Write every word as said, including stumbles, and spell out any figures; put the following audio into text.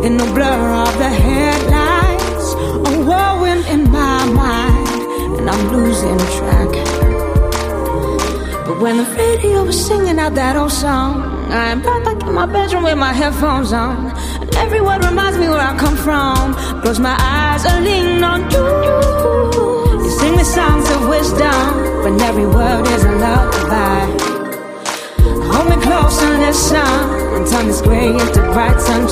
in the blur of the headlights, a whirlwind in my mind, and I'm losing track. But when the radio was singing out that old song, I am right back in my bedroom with my headphones on, and every word reminds me where I come from. Close my eyes and lean on you. You sing me songs of wisdom, but every word is a lullaby. Hold me close and listen, and turn this gray into bright sunshine.